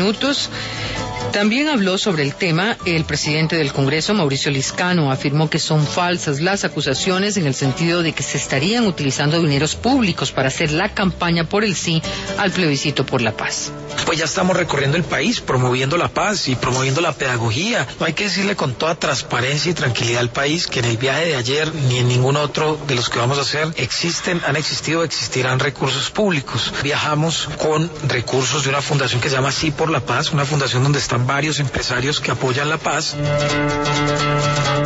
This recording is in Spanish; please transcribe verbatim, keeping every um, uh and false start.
minutos. También habló sobre el tema el presidente del Congreso, Mauricio Liscano. Afirmó que son falsas las acusaciones en el sentido de que se estarían utilizando dineros públicos para hacer la campaña por el sí al plebiscito por la paz. Pues ya estamos recorriendo el país promoviendo la paz y promoviendo la pedagogía. No hay que decirle con toda transparencia y tranquilidad al país que en el viaje de ayer ni en ningún otro de los que vamos a hacer existen, han existido, existirán recursos públicos. Viajamos con recursos de una fundación que se llama Sí por la Paz, una fundación donde están varios empresarios que apoyan la paz.